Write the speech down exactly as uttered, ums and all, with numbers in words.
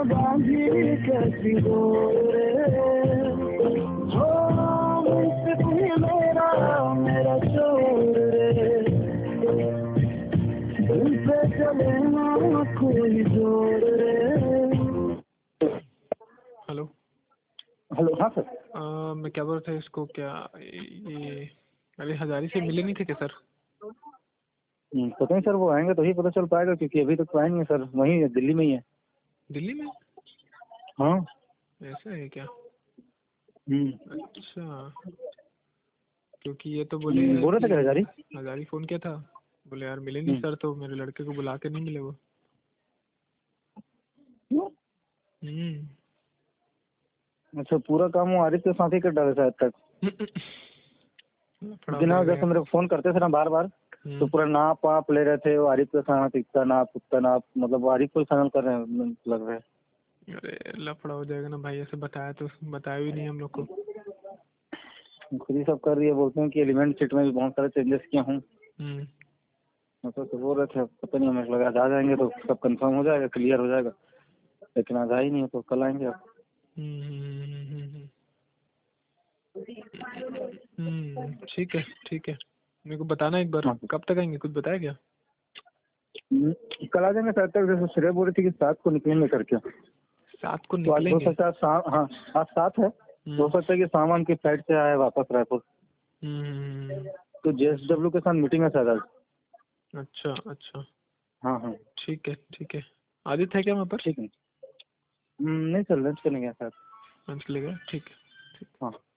बांधी कैसी डोरे हो मुझसे तू मेरा मेरा चोर रे दिल पे चले ना कोई जोर रे। Hello hello. हाँ सर। आ, मैं क्या बोल रहा था इसको क्या ये अरे हजारी से मिले नहीं थे क्या सर? पता नहीं सर, वो आएंगे तो ही पता चल पाएगा क्योंकि अभी तक तो आए नहीं है सर, वहीं है, दिल्ली में ही है। दिल्ली में? हाँ ऐसा है क्या? हम्म अच्छा, क्योंकि ये तो बोले बोल रहे थे क्या हजारी? कि हजारी फोन किया था, बोले यार मिले नहीं सर, तो मेरे लड़के को बुला के नहीं मिले वो। हम्म अच्छा, पूरा काम वो आरिफ के साथ ही कर डाले शायद तक। लफड़ा हो बिना जाएगा जैसे यार। मेरे को फोन करते थे ना बार बार, तो हम्म, पूरा नाप वाप ले रहे थे वो आरिफ के साथ, इतना नाप उतना नाप, मतलब वो आरिफ को ही फाइनल कर रहे हैं लग रहा है। अरे लफड़ा हो जाएगा ना भाई, ऐसे बताया तो बताया भी नहीं हम लोग को। खुद ही सब कर रही है, बोलते हैं कि एलिमेंट सीट में भी बहुत सारे चेंजेस किए हूँ। हम्म मतलब तो बोल रहे थे, पता नहीं, हमें लगा आज आ जाएंगे तो सब कंफर्म हो जाएगा, क्लियर हो जाएगा, लेकिन आज आ ही नहीं है, तो कल आएंगे आप। हम्म हम्म हम्म हम्म, ठीक है ठीक है, मेरे को बताना एक बार हाँ। कब तक आएंगे, कुछ बताया क्या? हम्म, कल आ जाएंगे शायद तक, जैसे श्रेय बोल रही थी कि सात को निकलेंगे करके। सात को तो आज हो निकलेंगे? सकता है शाम, हाँ आज सात है, तो हो सकता है कि सामान की फ्लाइट से आए वापस रायपुर। हम्म, तो जेएसडब्ल्यू के साथ मीटिंग है शायद आज। अच्छा अच्छा, हाँ हाँ ठीक है ठीक है। आदित्य है क्या वहाँ पर? ठीक है। हम्म, नहीं सर, लंच करने गया शायद। लंच ले गया, ठीक है। हाँ।